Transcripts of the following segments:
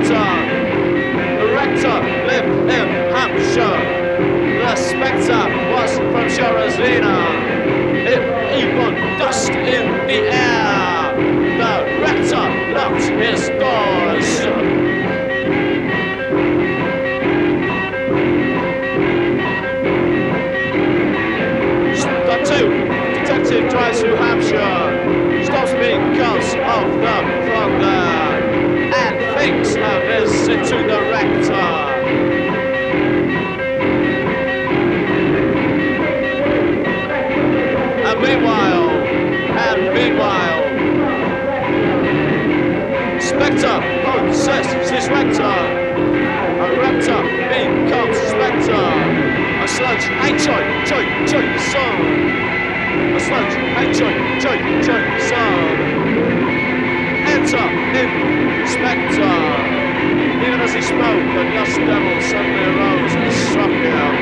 Spectre. The rector lived in Hampshire. The Spectre was from Sharazina. It even dust in the air. The rector locked his doors. Detective drives through Hampshire, stops because of the thunder, and thinks a visit to the rector. And meanwhile, Spectre possesses his rector. A rector becomes Spectre. A sludge, hey choy, son. A sludge, hey choy, son. Enter in Spectre. Even as he spoke, the dust devil suddenly arose and struck him.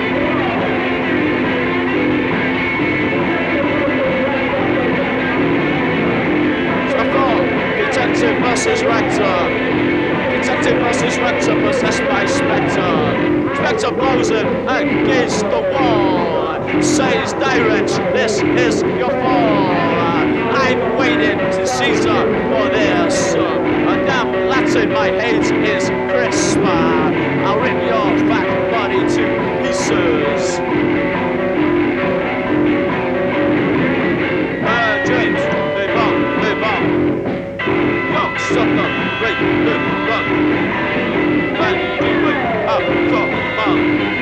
So Detective versus Rector. Detective versus Rector possessed by Spectre. Spectre blows him against the wall. Says direct, this is your fall. I'm waiting to Caesar for this. A damn Latin, my hate is crisp. I'll rip your fat body to pieces. James, live on. Young sucker, break the run. And do it up, come on.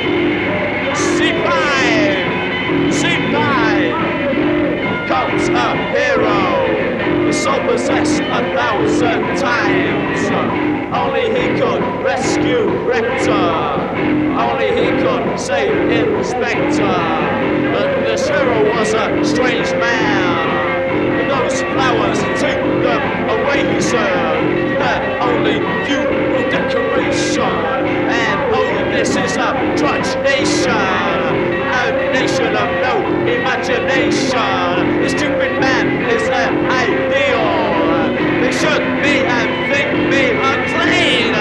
C5 comes a hero, the soul possessed 1,000 times. Only he could rescue Rector. Only he could save Inspector. But this hero was a strange man. Those flowers took them away, sir. They're only funeral decoration. And oh, this is a trudge nation. A nation of no imagination. The stupid man is an ideal. They should be and think me unclean.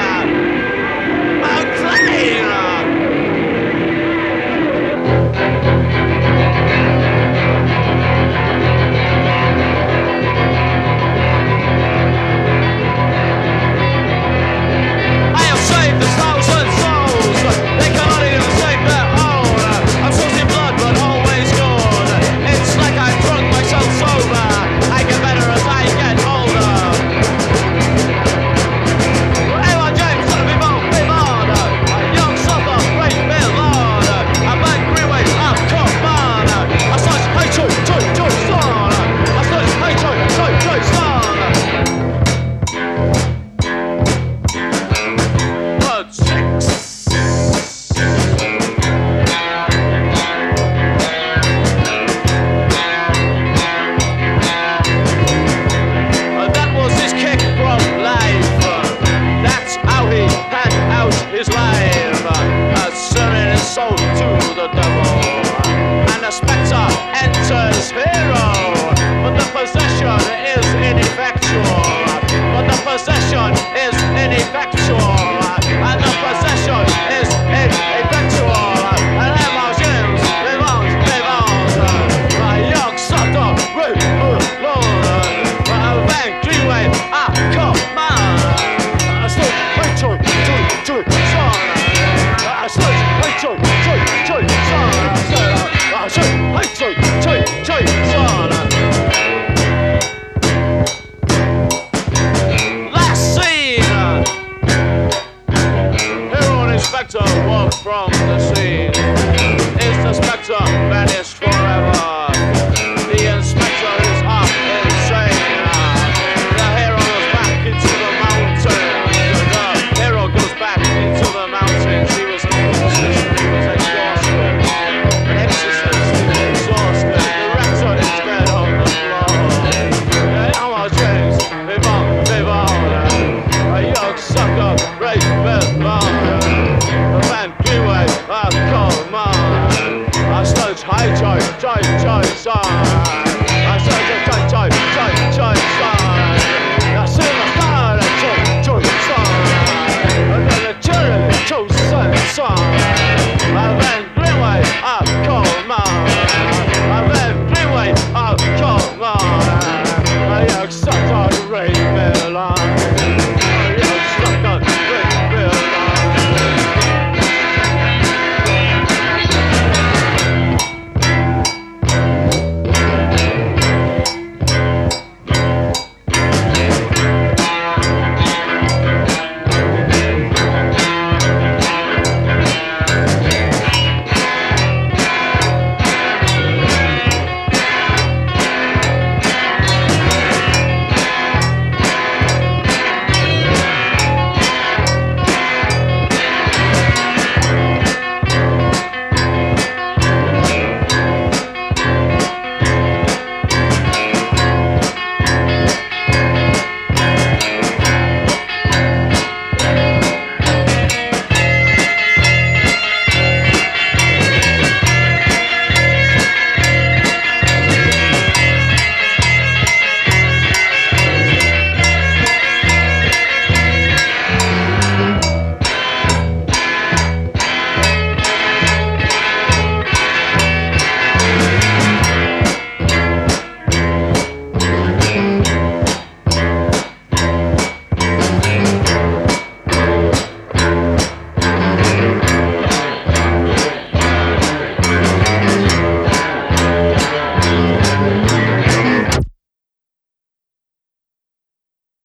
Unclean. Walk from the scene. Is the spectacle